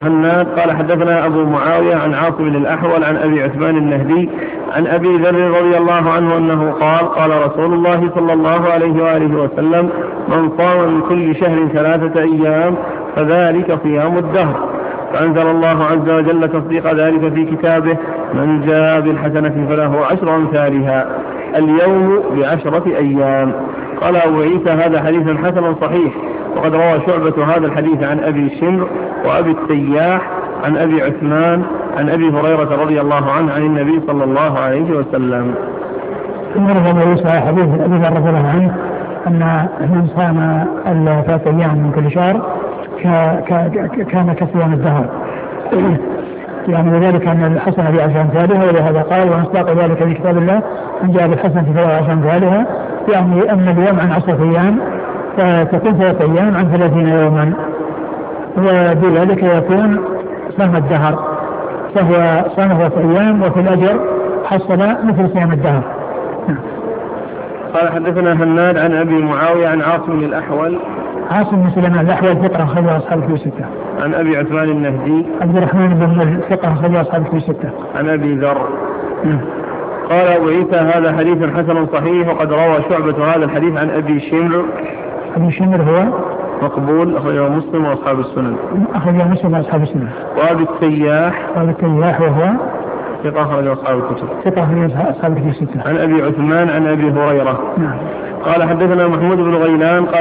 هناد قال حدثنا أبو معاوية عن عاصم الأحول عن أبي عثمان النهدي عن أبي ذر رضي الله عنه أنه قال قال رسول الله صلى الله عليه وآله وسلم من صام من كل شهر 3 أيام فذلك صيام الدهر. فأنزل الله عز وجل تصديق ذلك في كتابه من جاء بالحسنة فله 10 أمثالها اليوم ب10 أيام. قال أبو عيسى هذا حديث حسن صحيح. وقد روى شعبة هذا الحديث عن أبي شمر وأبي التياح عن أبي عثمان عن أبي هريرة رضي الله عنه عن النبي صلى الله عليه وسلم. ثم روى أبو عيسى حديث أبي ذر رضي الله عنه أن من صام 3 أيام من كل شهر كان كصيام الدهر، يعني وذلك أن الحسنة ب10 أمثالها، ولهذا قال ومصداق ذلك في كتاب الله من جاء بالحسنة فله 10 أمثالها، يعني أن اليوم عن 10 أيام فتكون 3 أيام عن 30 يوما، وبذلك يكون صام الدهر، فهو صام 3 أيام وفي الأجر حصل مثل صيام الدهر. قال حدثنا هناد عن أبي معاوية عن عاصم الأحول عاصم بن سليمان الأحول ثقة أخرج أصحاب الكتب 6. عن أبي عثمان النهدي عبد الرحمن بن ثقة أخرج أصحاب الكتب 6. عن أبي ذر. قال أبو عيسى هذا حديث حسن صحيح. وقد روى شعبة هذا الحديث عن أبي شمر. أبي شمر هو مقبول أخرجه مسلم وأصحاب السنن. أخرجه مسلم وأصحاب السنن. وأبي التياح. وأبي التياح وهو ثقة أخرجه أصحاب الكتب. ثقة أخرجه أصحاب الكتب 6. عن أبي عثمان عن أبي هريرة. نعم. قال حدثنا محمود بن غيلان قال